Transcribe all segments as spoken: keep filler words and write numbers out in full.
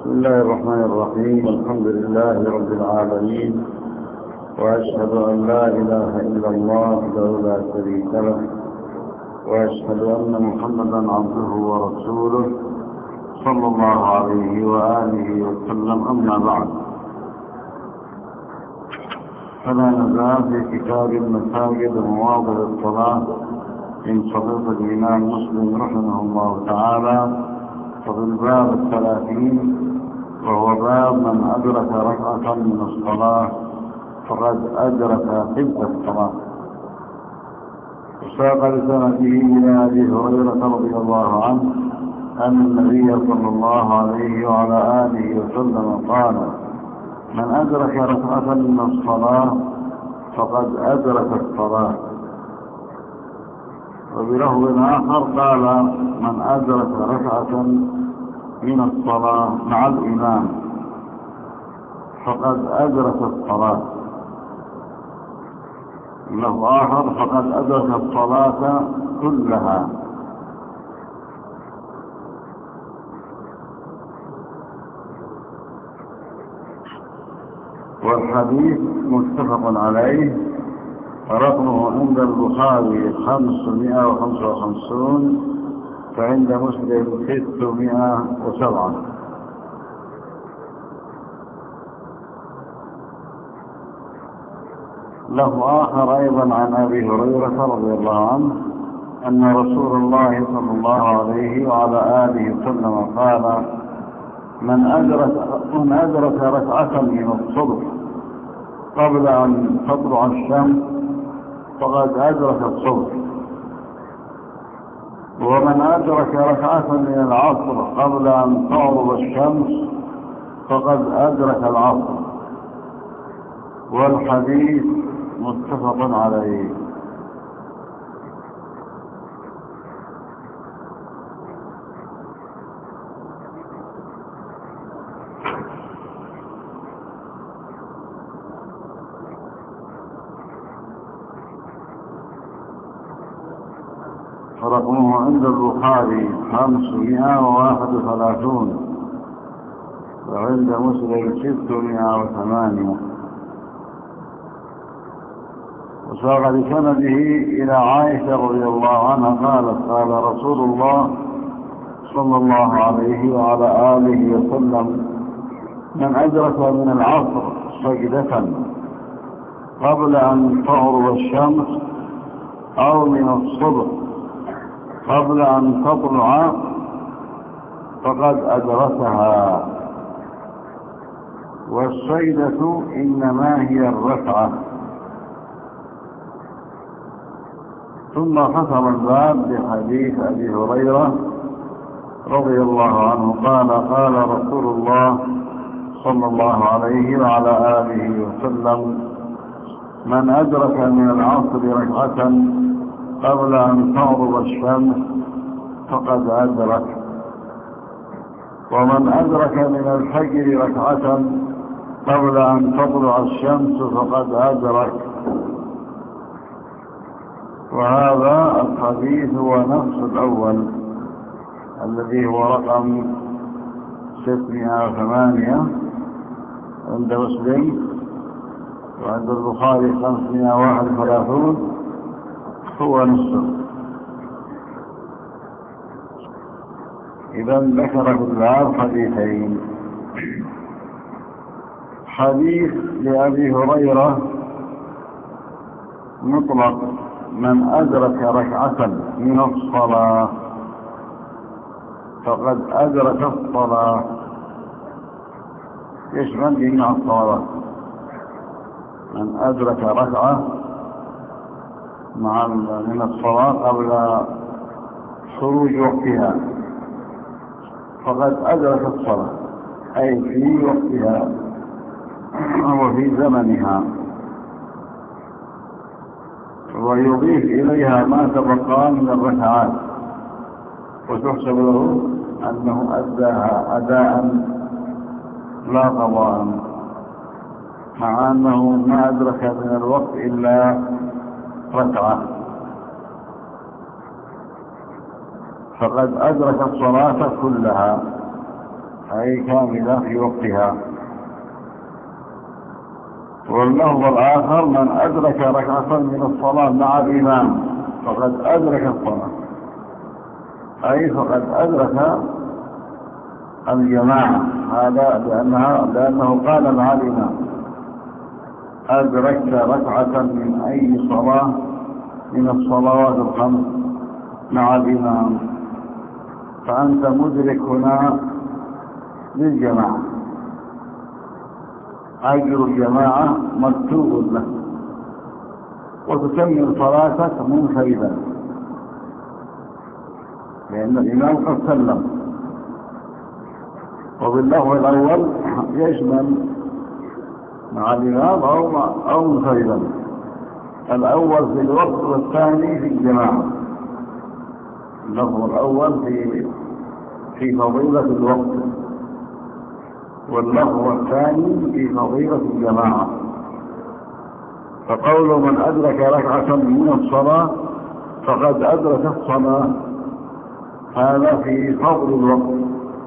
بسم الله الرحمن الرحيم. الحمد لله رب العالمين، وأشهد أن لا إله إلا الله وحده لا شريك له، وأشهد أن محمدا عبده ورسوله صلى الله عليه وآله وسلم. أما بعد، فلا نزال في كتاب المساجد ومواضع الصلاة من صحيح الإمام مسلم رحمه الله تعالى، وفي الباب الثلاثين، وهو باب من أدرك ركعة من الصلاة فقد أدرك حفظ الصلاة. وساق بسنده إلى أبي هريرة رضي الله عنه أن النبي صلى الله عليه وعلى آله وسلم قال: من أدرك ركعة من الصلاة فقد أدرك الصلاة. وبلفظ آخر قال: من أدرك ركعة من الصلاة مع الإمام فقد أدرك الصلاة. لفظ آخر: فقد أدرك الصلاة كلها. والحديث متفق عليه، رقمه عند البخاري خمسمائة وخمسة وخمسون، فعند مسلم ستمائة وسبعة. له آخر أيضا عن أبي هريرة رضي الله عنه أن رسول الله صلى الله عليه وعلى آله وسلم قال: من أدرك, من أدرك ركعة من الصبح قبل أن تطلع الشمس فقد أدرك الصبح. ومن أدرك ركعة من العصر قبل أن تغرب الشمس فقد أدرك العصر. والحديث متفق عليه. رقمه عند البخاري خمسمائة وواحد وثلاثون، وعند مسلم ستمائة وثمانية. وساق بسنده إلى عائشة رضي الله عنها قالت: قال رسول الله صلى الله عليه وعلى آله وسلم: من أدرك من العصر سجدة قبل أن تغرب الشمس أو من الصبح قبل أن تطلع فقد أدركها. والسجدة إنما هي الركعة. ثم ختم الباب بحديث أبي هريرة رضي الله عنه قال: قال رسول الله صلى الله عليه وعلى آله وسلم: من أدرك من العصر ركعة قبل أن تغرب الشمس فقد أدرك. ومن أدرك من الفجر ركعة قبل أن تطلع الشمس فقد أدرك. وهذا الحديث هو نفس الأول الذي هو رقم ستمائة وثمانية عند مسلم، وعند البخاري خمسمائة وواحد وثلاثون، هو نصف. إذا ذكر في الباب حديثين: حديث لأبي هريرة مطلق: من أدرك ركعة من الصلاة فقد أدرك الصلاة، يشمل جميع الصلاة. من أدرك ركعة مع من الصلاة قبل خروج وقتها فقد أدرك الصلاة، أي في وقتها وفي زمنها. ويضيف إليها ما تبقى من الركعات، وتحسب له أنه أداها أداء لا قضاء، مع أنه ما أدرك من الوقت إلا ركعة. فقد أدرك الصلاة كلها، أي كاملة في وقتها. واللفظ الآخر: من أدرك ركعة من الصلاة مع الإمام فقد أدرك الصلاة، أي فقد أدرك الجماعة. هذا لأنها لأنه قال مع الإمام: أدركت ركعة من أي صلاة من الصلوات الخمس مع الإمام، فأنت مدرك هنا للجماعة، أجر الجماعة مكتوب لك، وتكمل صلاتك منفردا، لأن الإمام قد سلم. وباللفظ الأول يشمل مع الإمام أو, أو منفردا، الأول في الوقت والثاني في الجماعة. اللفظ الأول في في فضيلة الوقت، واللفظ الثاني في فضيلة الجماعة. فقول من أدرك ركعة من الصلاة فقد أدرك الصلاة، هذا في فضل الوقت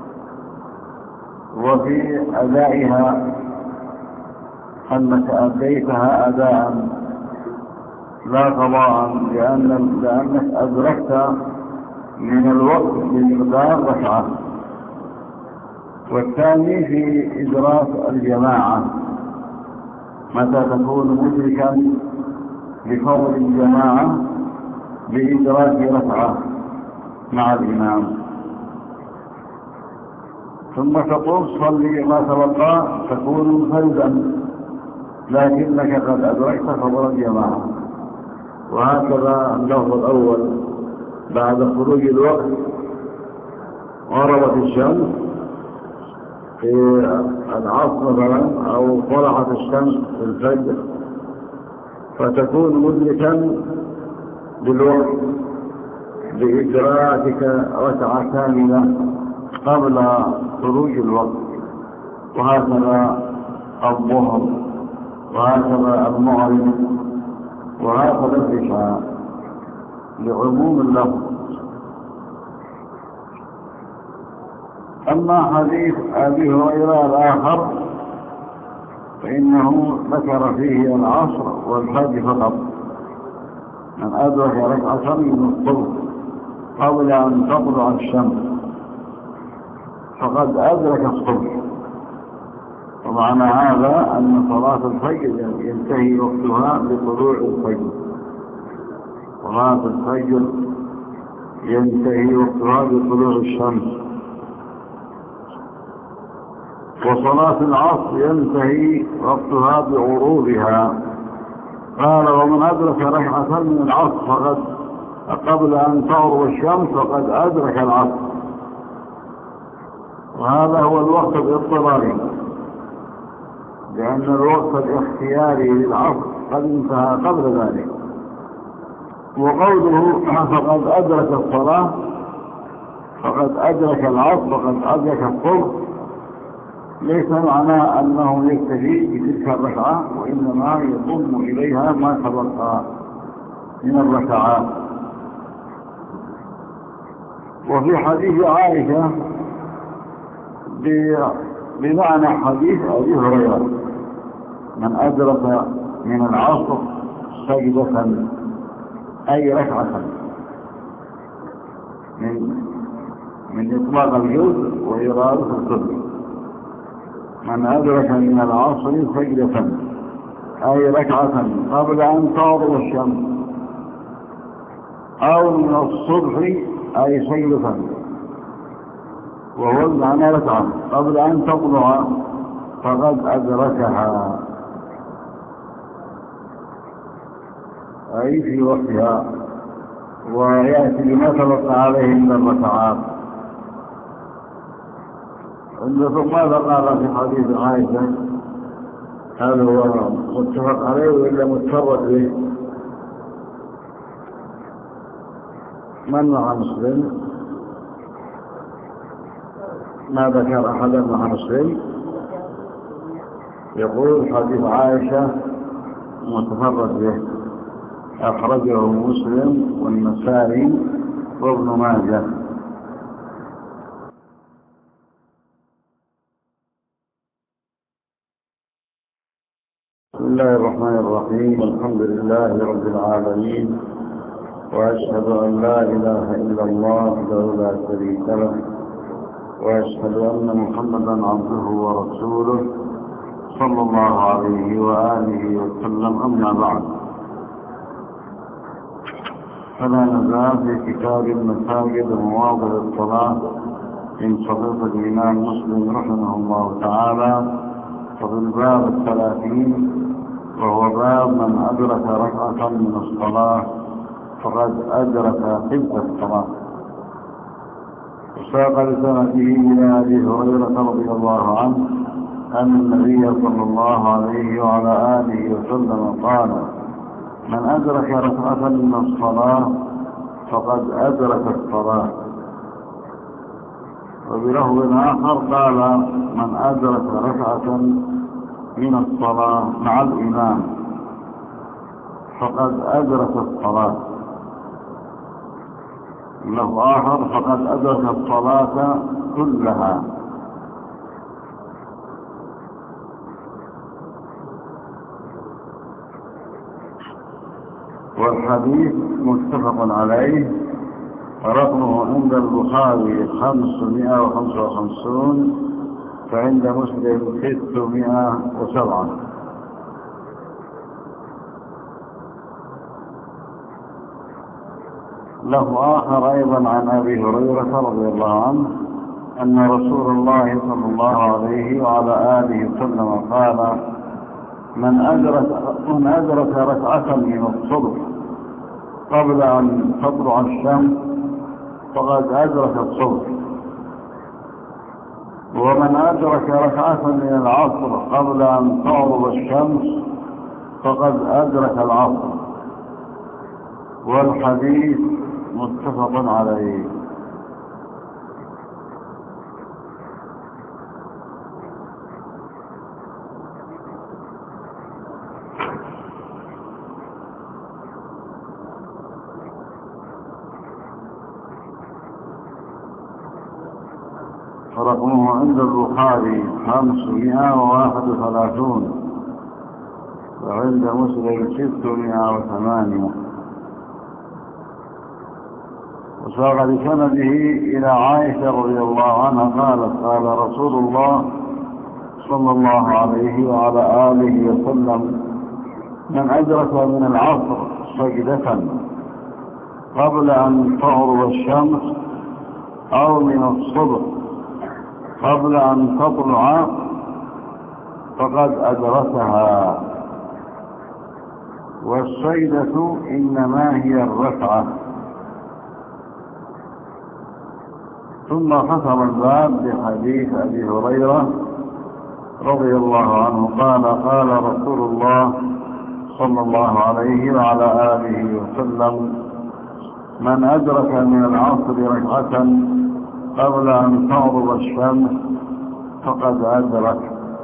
وفي أدائها، أنك أديتها أداء لا قضاء، لأن لأنك أدركت من الوقت بمقدار ركعة. والثاني في إدراك الجماعة، متى تكون مدركا لفضل الجماعة بإدراك ركعة مع الإمام. ثم تقول: صلي ما تبقى، تكون منفردا لكنك قد أدركت فضل الجماعة. وهكذا اللفظ الأول: بعد خروج الوقت غربت الشمس في العصر مثلا، أو طلعت الشمس في الفجر، فتكون مدركا بالوقت بإدراكك ركعة كاملة قبل خروج الوقت. وهكذا الظهر، وهكذا المغرب، وهكذا العشاء، لعموم اللفظ. أما حديث أبي هريرة الآخر فإنه ذكر فيه العصر والفجر فقط. من أدرك ركعة من الصبح قبل أن تطلع الشمس فقد أدرك الصبح. ومعنى هذا أن صلاة الفجر ينتهي وقتها بطلوع الفجر، صلاة الفجر ينتهي وقتها بطلوع الشمس، وصلاة العصر ينتهي وقتها بغروبها. قال: ومن أدرك ركعة من العصر فقد قبل أن تغرب الشمس فقد أدرك العصر. وهذا هو الوقت الاضطراري، لأن الوقت الاختياري للعصر قد انتهى قبل ذلك. وقوله فقد أدرك الصلاة فقد أدرك العصر فقد أدرك الصبح ليس معناه أنه يكتفي بتلك الركعة، وإنما يضم إليها ما سبقها من الركعات. وفي حديث عائشة بمعنى حديث أبي هريرة: من أدرك من العصر سجدة أي ركعة، من من إطلاق الجزء وإرادة القدر. من أدرك من العصر سجدة أي ركعة قبل أن تغرب الشمس، أو من الصبح أي سجدة، وهو المعنى ركعة قبل أن تطلع فقد أدركها، أي في وقتها. ويأتي بما سبق عليه من الركعات. ثم ماذا قال في حديث عائشة؟ هل هو متفق عليه وإلا متفرد به؟ من مع مسلم؟ ما ذكر أحدا مع مسلم. يقول حديث عائشة متفرد به، أخرجه مسلم والنسائي وابن ماجه. بسم الله الرحمن الرحيم. الحمد لله رب العالمين، وأشهد أن لا إله إلا الله وحده لا شريك له، وأشهد أن محمدا عبده ورسوله صلى الله عليه وآله وسلم. أما بعد، فلا نزال في كتاب المساجد ومواضع الصلاة من صحيح الإمام مسلم رحمه الله تعالى، وفي الباب الثلاثين، وهو باب من أدرك ركعة من الصلاة فقد أدرك تلك الصلاة. وساق لسنده إلى أبي هريرة رضي الله عنه أن النبي صلى الله عليه وعلى آله وسلم قال: من أدرك ركعة من الصلاة فقد أدرك الصلاة. وبلفظ آخر قال: من أدرك ركعة من الصلاة مع الإمام فقد أدرك الصلاة. لفظ آخر: فقد أدرك الصلاة كلها. والحديث متفق عليه، رقمه عند البخاري خمسمائة وخمسة وخمسون، فعند مسلم ستمائة وسبعة. له آخر أيضا عن أبي هريرة رضي الله عنه أن رسول الله صلى الله عليه وعلى آله وسلم قال: من أدرك, من أدرك ركعة من الصبح قبل أن تطلع الشمس فقد أدرك الصبح. ومن أدرك ركعة من العصر قبل أن تغرب الشمس فقد أدرك العصر. والحديث متفق عليه. رقمه عند البخاري خمسمائة وواحد وثلاثون، وعند مسلم ستمائة وثمانية. وساق لسنده إلى عائشة رضي الله عنها قالت: قال رسول الله صلى الله عليه وعلى آله وسلم: من أدرك من العصر سجدة قبل أن تغرب الشمس أو من الصبح قبل أن تطلع فقد أدركها. والسجدة إنما هي الركعة. ثم ختم الباب بحديث أبي هريرة رضي الله عنه قال: قال رسول الله صلى الله عليه وعلى آله وسلم: من أدرك من العصر ركعة قبل أن تغرب الشمس فقد أدرك.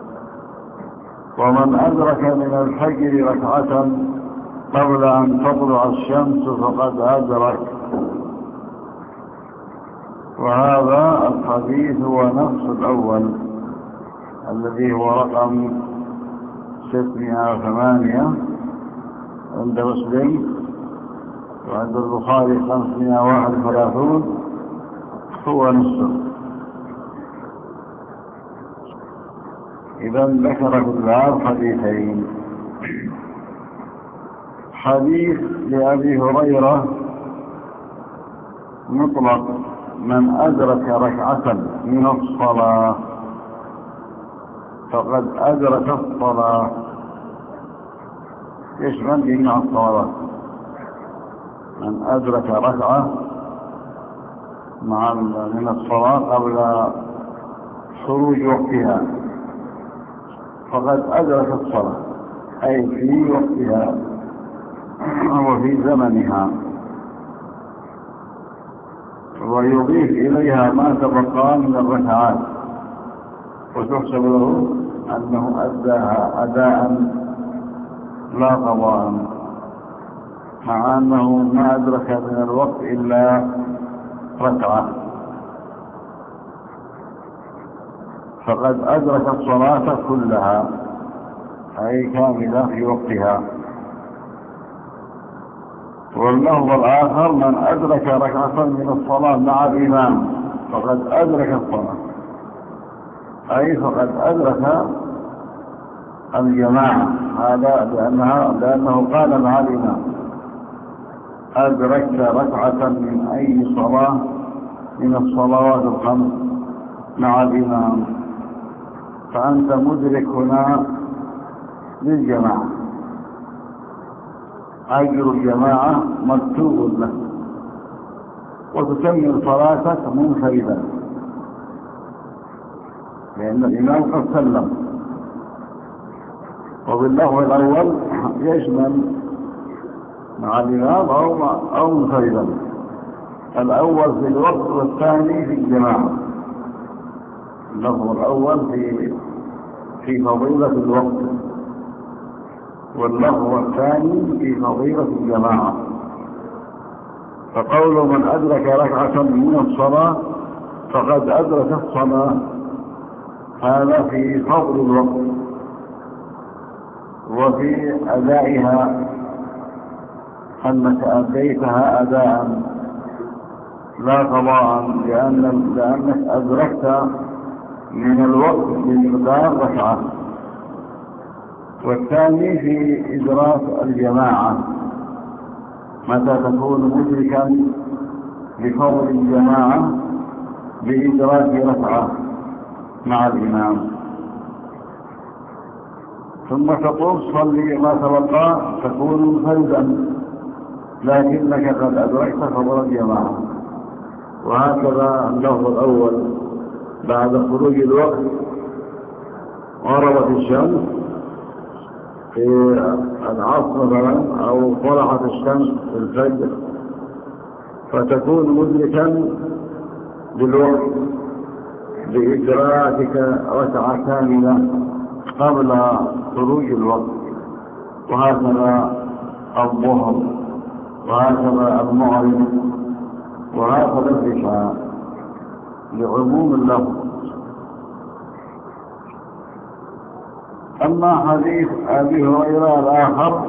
ومن أدرك من الفجر ركعة قبل أن تطلع الشمس فقد أدرك. وهذا الحديث هو نفس الأول الذي هو رقم ستمائة وثمانية عند مسلم، وعند البخاري خمسمائة وواحد وثلاثون، هو نصف. إذا ذكر في الباب حديثين: حديث لأبي هريرة مطلق: من أدرك ركعة من الصلاة فقد أدرك الصلاة، يشمل جميع الصلاة. من أدرك ركعة مع من الصلاة قبل خروج وقتها فقد أدرك الصلاة، أي في وقتها وفي زمنها. ويضيف إليها ما تبقى من الركعات، وتحسب له أنه أداها أداء لا قضاء، مع أنه ما أدرك من الوقت إلا ركعة. فقد أدرك الصلاة كلها، أي كاملة في وقتها. واللفظ الآخر من أدرك ركعة من الصلاة مع الإمام فقد أدرك الصلاة، أي فقد أدرك الجماعة. هذا لأنها لأنه قال مع الإمام أدركت ركعة من أي صلاة من الصلوات الخمس مع الإمام، فأنت مدرك هنا للجماعة، أجر الجماعة مكتوب لك، وتكمل صلاتك منفردا لأن الإمام قد سلم. وباللفظ الأول يشمل مع الإمام أو, أو منفردا، الأول في الوقت والثاني في الجماعة. اللفظ الأول في في فضيلة الوقت، واللفظ الثاني في فضيلة الجماعة. فقول من أدرك ركعة من الصلاة فقد أدرك الصلاة، هذا في فضل الوقت وفي أدائها، أنك أديتها أداء لا قضاء، لأن لأنك أدركت من الوقت بمقدار ركعة. والثاني في إدراك الجماعة، متى تكون مدركا بفضل الجماعة بإدراك ركعة مع الإمام، ثم تقوم تصلي ما تبقى تكون منفردا لكنك قد أدركت فضل الجماعة. وهكذا اللفظ الأول بعد خروج الوقت غربت الشمس في العصر مثلا أو طلعت الشمس في الفجر، فتكون مدركا بالوقت بإدراكك ركعة كاملة قبل خروج الوقت. وهكذا الظهر، وهكذا المغرب، وهكذا العشاء لعموم اللفظ. أما حديث أبي هريرة الآخر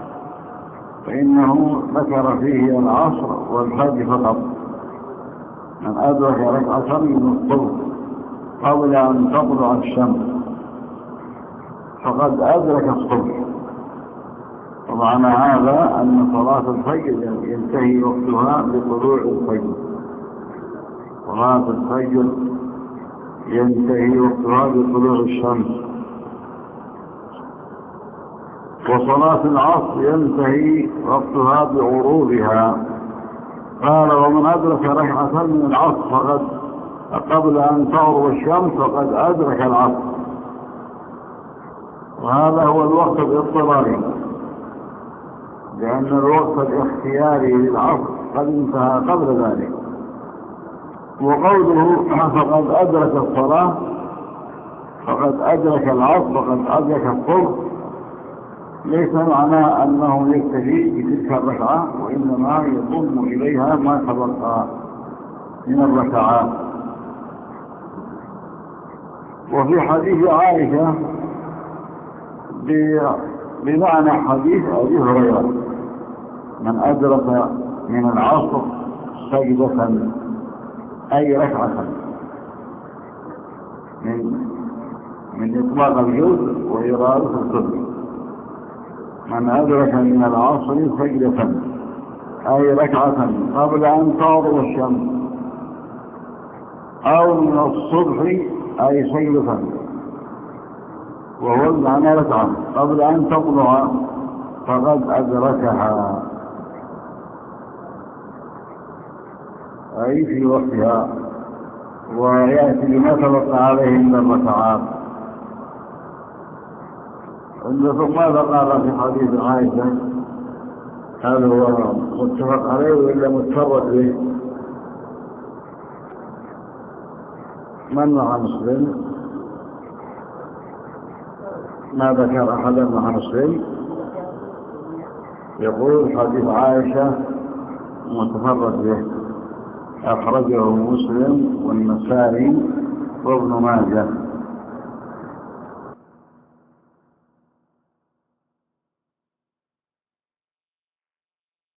فإنه ذكر فيه العصر والفجر فقط. من أدرك ركعة من الصبح قبل أن تطلع الشمس فقد أدرك الصبح. ومعنى هذا أن صلاة الفجر ينتهي وقتها بطلوع الفجر، صلاة الفجر ينتهي وقتها بطلوع الشمس، وصلاة العصر ينتهي وقتها بغروبها. قال ومن أدرك ركعة من العصر فقد قبل أن تغرب الشمس فقد أدرك العصر، وهذا هو الوقت الاضطراري، لأن الوقت الاختياري للعصر قد انتهى قبل ذلك. وقوله فقد أدرك الصلاة فقد أدرك العصر فقد أدرك الصبح ليس معناه أنه يكتفي بتلك الركعة، وإنما يضم إليها ما تبقى من الركعات. وفي حديث عائشة بمعنى حديث أبي هريرة من أدرك من العصر سجدة أي ركعة من من إطلاق الجزء وإرادة الكل. من أدرك من العصر سجدة أي ركعة قبل أن تغرب الشمس، أو من الصبح أي سجدة وهو المعنى ركعة قبل أن تطلع فقد أدركها أي في وقتها، ويأتي بما تبقى عليه من الركعات. ثم ماذا قال في حديث عائشة؟ هذا هو متفق عليه وإلا متفرد به؟ من مع مسلم؟ ما ذكر أحدا مع مسلم؟ يقول حديث عائشة متفرد به، أخرجه مسلم والنسائي وابن ماجه.